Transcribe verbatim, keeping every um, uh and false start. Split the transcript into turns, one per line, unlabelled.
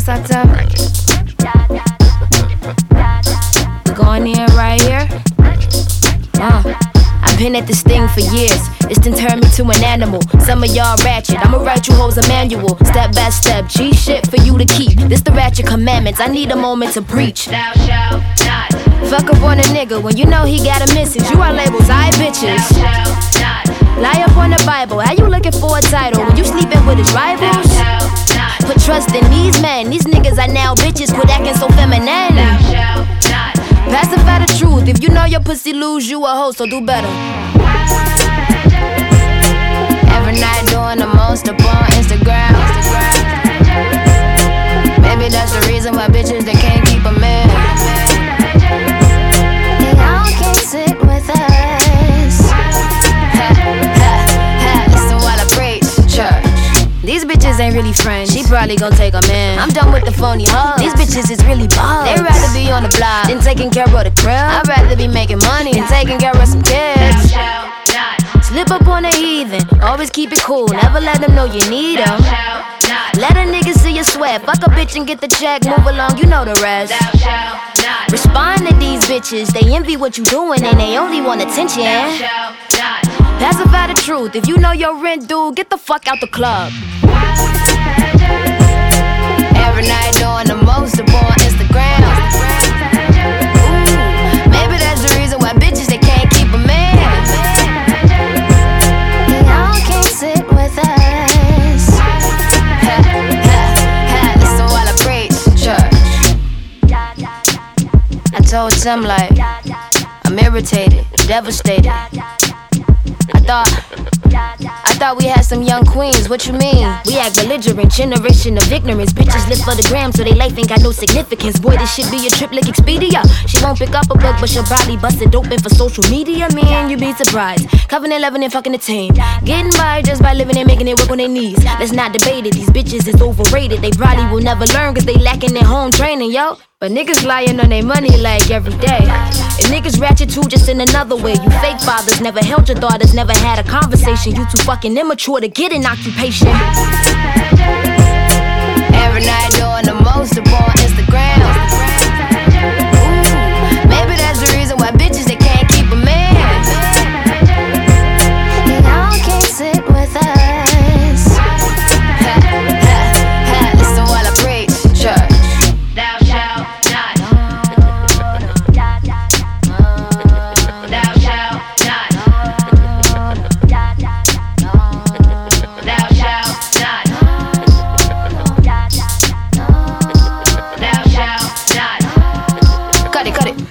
September. We going in right here. Uh, I've been at this thing for years. It's done turned me to an animal. Some of y'all ratchet, I'ma write you hoes a manual. Step by step, G shit for you to keep. This the ratchet commandments, I need a moment to preach. Thou shalt not fuck up on a nigga when you know he got a missus. You are labels, I bitches. Thou shalt not lie up on the Bible, how you looking for a title when you sleeping with his rivals? Put trust in these men, these niggas are now bitches. Quit acting so feminine. Pacify the truth, if you know your pussy lose, you a hoe, so do better. Every night doing the most up on Instagram. Maybe that's the reason why bitches, they can't keep a man. They all can't sit with us. Ha, ha, ha, listen while I preach, church. These bitches ain't really friends, she probably gon' take a man. I'm done with the phony hugs, these bitches is really bugs. They'd rather be on the block than taking care of the crib. I'd rather be making money than taking care of some kids. Slip up on a heathen, always keep it cool, never let them know you need them. Let a nigga see you sweat, fuck a bitch and get the check, move along, you know the rest. Respond to these bitches, they envy what you doing and they only want attention. Pacify the truth, if you know your rent due, get the fuck out the club. Every night doing the most up on Instagram. Ooh, maybe that's the reason why bitches, they can't keep a man. They all can't sit with us. Ha, ha, ha, listen while I preach, church. I told Tim like, I'm irritated, devastated. I thought, I thought we had some young queens, what you mean? We act belligerent, generation of ignorance. Bitches live for the gram, so they life ain't got no significance. Boy, this shit be a trip like Expedia. She won't pick up a book, but she'll probably bust it open for social media. Man, you be surprised. Covenant, loving, and fucking the team. Getting by just by living and making it work on their knees. Let's not debate it, these bitches is overrated. They probably will never learn cause they lacking their home training, yo. But niggas lying on their money like every day. And niggas ratchet too, just in another way. You fake fathers never held your daughters, never had a conversation. You too fucking immature to get an occupation. Every night doing the most up on Instagram. Ooh, maybe that's the reason why bitches, they can't keep a man. They all can't sit with us. Ha, ha, ha, listen while I preach, church. Thou shalt not. Thou shalt not. Thou shalt not. Thou shalt not. Cut it, cut it.